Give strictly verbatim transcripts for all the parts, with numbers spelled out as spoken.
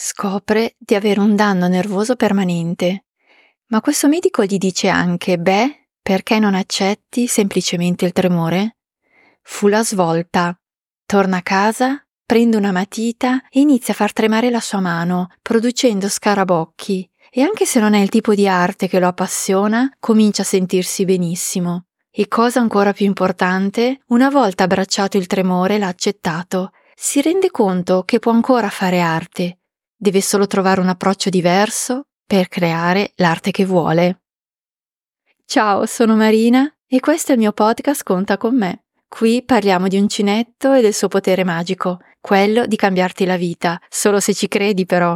Scopre di avere un danno nervoso permanente. Ma questo medico gli dice anche, beh, perché non accetti semplicemente il tremore? Fu la svolta. Torna a casa, prende una matita e inizia a far tremare la sua mano, producendo scarabocchi. E anche se non è il tipo di arte che lo appassiona, comincia a sentirsi benissimo. E cosa ancora più importante, una volta abbracciato il tremore l'ha accettato. Si rende conto che può ancora fare arte. Deve solo trovare un approccio diverso per creare l'arte che vuole. Ciao, sono Marina e questo è il mio podcast Conta con me. Qui parliamo di uncinetto e del suo potere magico, quello di cambiarti la vita, solo se ci credi però.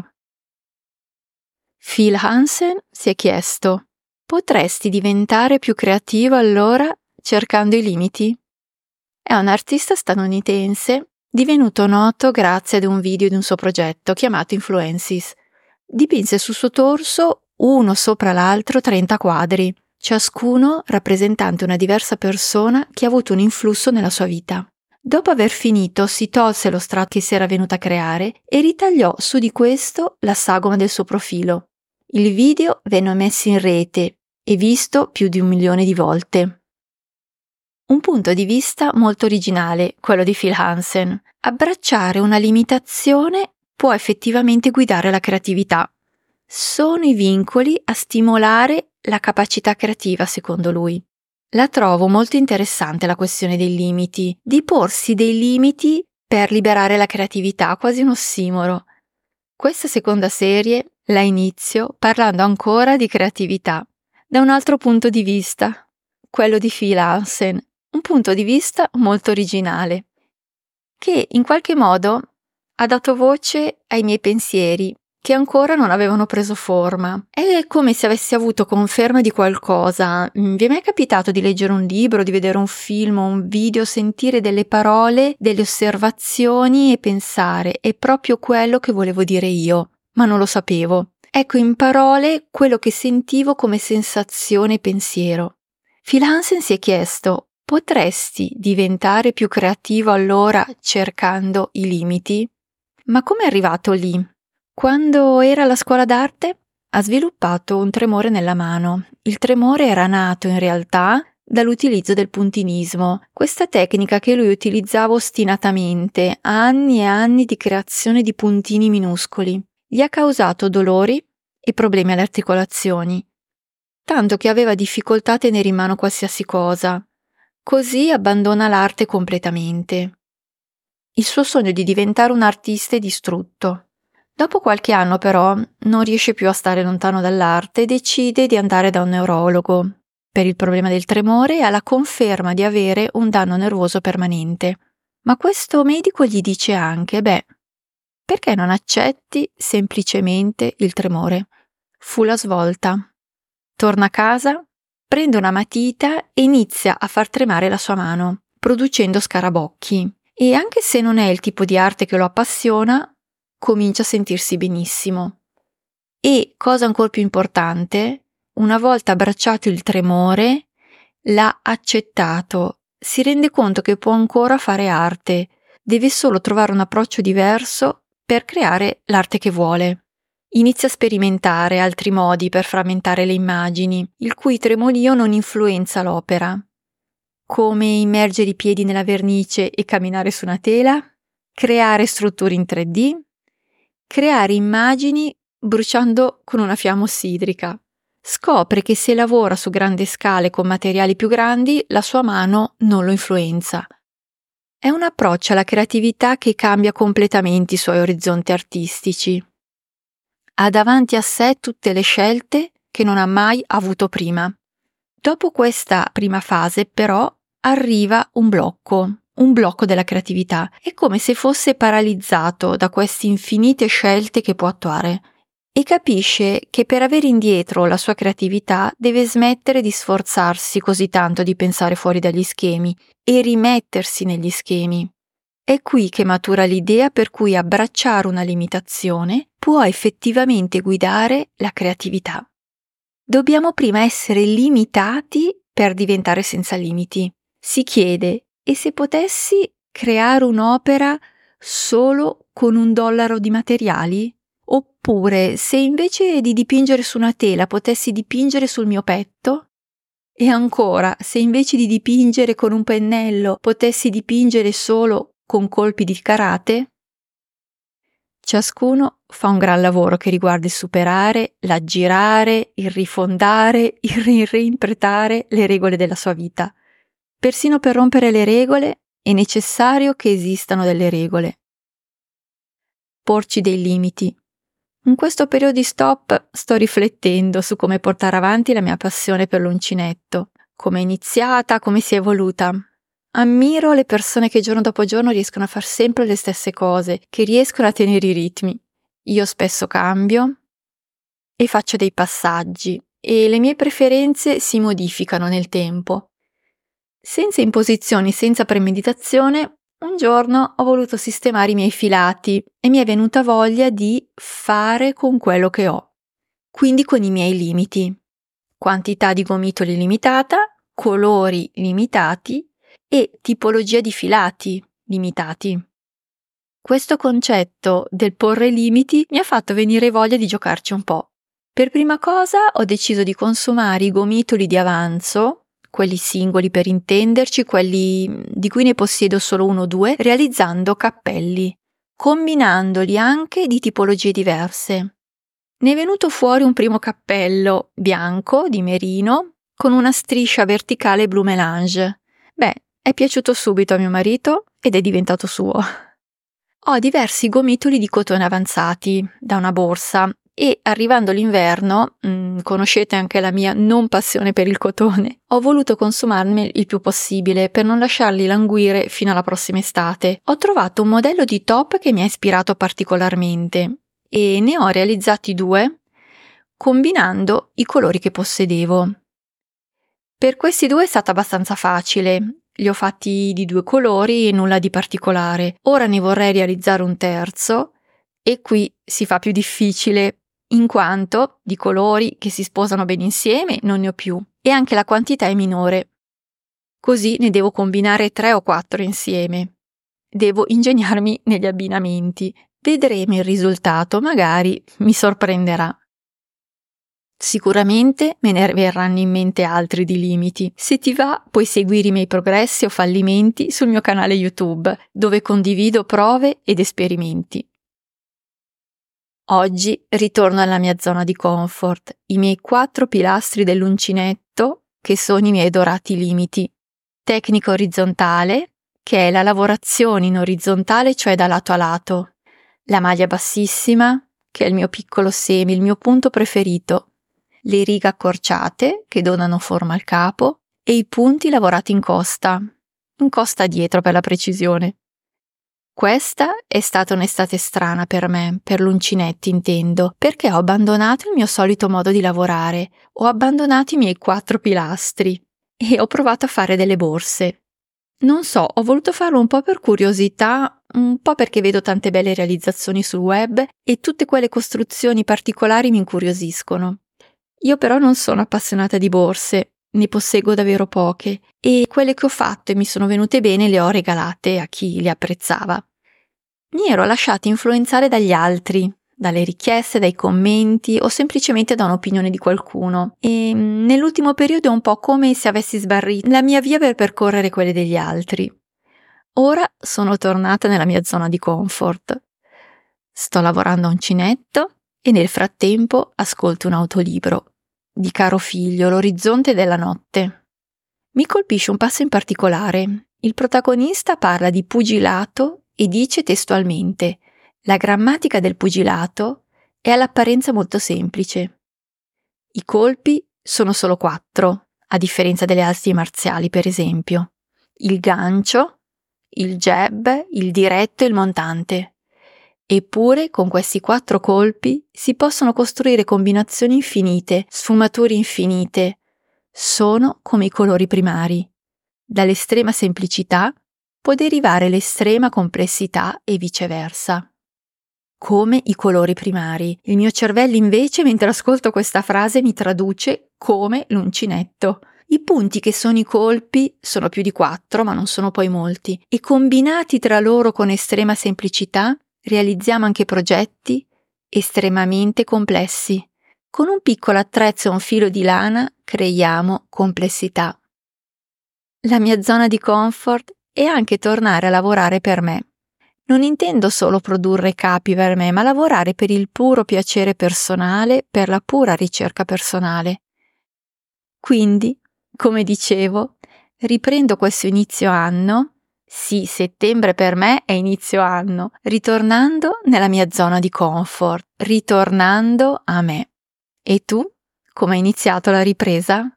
Phil Hansen si è chiesto: potresti diventare più creativo allora cercando i limiti? È un artista statunitense divenuto noto grazie ad un video di un suo progetto chiamato Influences. Dipinse sul suo torso, uno sopra l'altro, trenta quadri, ciascuno rappresentante una diversa persona che ha avuto un influsso nella sua vita. Dopo aver finito, si tolse lo strato che si era venuto a creare e ritagliò su di questo la sagoma del suo profilo. Il video venne messo in rete e visto più di un milione di volte. Un punto di vista molto originale, quello di Phil Hansen. Abbracciare una limitazione può effettivamente guidare la creatività. Sono i vincoli a stimolare la capacità creativa, secondo lui. La trovo molto interessante la questione dei limiti, di porsi dei limiti per liberare la creatività, quasi un ossimoro. Questa seconda serie la inizio parlando ancora di creatività, da un altro punto di vista, quello di Phil Hansen. Un punto di vista molto originale, che in qualche modo ha dato voce ai miei pensieri che ancora non avevano preso forma. È come se avessi avuto conferma di qualcosa. Vi è mai capitato di leggere un libro, di vedere un film o un video, sentire delle parole, delle osservazioni e pensare è proprio quello che volevo dire io, ma non lo sapevo. Ecco in parole quello che sentivo come sensazione e pensiero. Phil Hansen si è chiesto: potresti diventare più creativo allora cercando i limiti? Ma come è arrivato lì? Quando era alla scuola d'arte ha sviluppato un tremore nella mano. Il tremore era nato in realtà dall'utilizzo del puntinismo, questa tecnica che lui utilizzava ostinatamente, anni e anni di creazione di puntini minuscoli. Gli ha causato dolori e problemi alle articolazioni, tanto che aveva difficoltà a tenere in mano qualsiasi cosa. Così abbandona l'arte completamente. Il suo sogno di diventare un artista è distrutto. Dopo qualche anno però non riesce più a stare lontano dall'arte e decide di andare da un neurologo per il problema del tremore e ha la conferma di avere un danno nervoso permanente. Ma questo medico gli dice anche, beh, perché non accetti semplicemente il tremore? Fu la svolta. Torna a casa, prende una matita e inizia a far tremare la sua mano, producendo scarabocchi. E anche se non è il tipo di arte che lo appassiona, comincia a sentirsi benissimo. E, cosa ancora più importante, una volta abbracciato il tremore, l'ha accettato. Si rende conto che può ancora fare arte, deve solo trovare un approccio diverso per creare l'arte che vuole. Inizia a sperimentare altri modi per frammentare le immagini, il cui tremolio non influenza l'opera, come immergere i piedi nella vernice e camminare su una tela, creare strutture in tre D, creare immagini bruciando con una fiamma ossidrica. Scopre che se lavora su grandi scale con materiali più grandi, la sua mano non lo influenza. È un approccio alla creatività che cambia completamente i suoi orizzonti artistici. Ha davanti a sé tutte le scelte che non ha mai avuto prima. Dopo questa prima fase, però, arriva un blocco, un blocco della creatività. È come se fosse paralizzato da queste infinite scelte che può attuare e capisce che per avere indietro la sua creatività deve smettere di sforzarsi così tanto di pensare fuori dagli schemi e rimettersi negli schemi. È qui che matura l'idea per cui abbracciare una limitazione può effettivamente guidare la creatività. Dobbiamo prima essere limitati per diventare senza limiti. Si chiede: e se potessi creare un'opera solo con un dollaro di materiali? O Oppure, se invece di dipingere su una tela potessi dipingere sul mio petto? E ancora, se invece di dipingere con un pennello potessi dipingere solo con colpi di karate? Ciascuno fa un gran lavoro che riguarda il superare, l'aggirare, il rifondare, il reinterpretare le regole della sua vita. Persino per rompere le regole è necessario che esistano delle regole. Porci dei limiti. In questo periodo di stop sto riflettendo su come portare avanti la mia passione per l'uncinetto, come è iniziata, come si è evoluta. Ammiro le persone che giorno dopo giorno riescono a fare sempre le stesse cose, che riescono a tenere i ritmi. Io spesso cambio e faccio dei passaggi e le mie preferenze si modificano nel tempo. Senza imposizioni, senza premeditazione, un giorno ho voluto sistemare i miei filati e mi è venuta voglia di fare con quello che ho, quindi con i miei limiti. Quantità di gomitoli limitata, colori limitati e tipologia di filati limitati. Questo concetto del porre limiti mi ha fatto venire voglia di giocarci un po'. Per prima cosa ho deciso di consumare i gomitoli di avanzo, quelli singoli per intenderci, quelli di cui ne possiedo solo uno o due, realizzando cappelli, combinandoli anche di tipologie diverse. Ne è venuto fuori un primo cappello bianco di merino con una striscia verticale blu mélange. Beh, è piaciuto subito a mio marito ed è diventato suo. Ho diversi gomitoli di cotone avanzati da una borsa e arrivando l'inverno, mh, conoscete anche la mia non passione per il cotone, ho voluto consumarne il più possibile per non lasciarli languire fino alla prossima estate. Ho trovato un modello di top che mi ha ispirato particolarmente e ne ho realizzati due combinando i colori che possedevo. Per questi due è stata abbastanza facile. Li ho fatti di due colori e nulla di particolare. Ora ne vorrei realizzare un terzo e qui si fa più difficile in quanto di colori che si sposano bene insieme non ne ho più e anche la quantità è minore. Così ne devo combinare tre o quattro insieme. Devo ingegnarmi negli abbinamenti. Vedremo il risultato, magari mi sorprenderà. Sicuramente me ne verranno in mente altri di limiti. Se ti va, puoi seguire i miei progressi o fallimenti sul mio canale YouTube, dove condivido prove ed esperimenti. Oggi ritorno alla mia zona di comfort, i miei quattro pilastri dell'uncinetto, che sono i miei dorati limiti. Tecnica orizzontale, che è la lavorazione in orizzontale, cioè da lato a lato. La maglia bassissima, che è il mio piccolo semi, il mio punto preferito. Le righe accorciate, che donano forma al capo, e i punti lavorati in costa, in costa dietro per la precisione. Questa è stata un'estate strana per me, per l'uncinetto intendo, perché ho abbandonato il mio solito modo di lavorare, ho abbandonato i miei quattro pilastri e ho provato a fare delle borse. Non so, ho voluto farlo un po' per curiosità, un po' perché vedo tante belle realizzazioni sul web e tutte quelle costruzioni particolari mi incuriosiscono. Io però non sono appassionata di borse, ne posseggo davvero poche e quelle che ho fatto e mi sono venute bene le ho regalate a chi le apprezzava. Mi ero lasciata influenzare dagli altri, dalle richieste, dai commenti o semplicemente da un'opinione di qualcuno e nell'ultimo periodo è un po' come se avessi sbarrito la mia via per percorrere quelle degli altri. Ora sono tornata nella mia zona di comfort. Sto lavorando a uncinetto e nel frattempo ascolto un autolibro di Caro Figlio, L'orizzonte della notte. Mi colpisce un passo in particolare. Il protagonista parla di pugilato e dice testualmente: la grammatica del pugilato è all'apparenza molto semplice. I colpi sono solo quattro, a differenza delle arti marziali, per esempio. Il gancio, il jab, il diretto e il montante. Eppure, con questi quattro colpi si possono costruire combinazioni infinite, sfumature infinite. Sono come i colori primari. Dall'estrema semplicità può derivare l'estrema complessità e viceversa. Come i colori primari. Il mio cervello invece, mentre ascolto questa frase, mi traduce come l'uncinetto. I punti che sono i colpi sono più di quattro, ma non sono poi molti, e combinati tra loro con estrema semplicità realizziamo anche progetti estremamente complessi. Con un piccolo attrezzo e un filo di lana creiamo complessità. La mia zona di comfort è anche tornare a lavorare per me. Non intendo solo produrre capi per me, ma lavorare per il puro piacere personale, per la pura ricerca personale. Quindi, come dicevo, riprendo questo inizio anno, sì, settembre per me è inizio anno, ritornando nella mia zona di comfort, ritornando a me. E tu? Come hai iniziato la ripresa?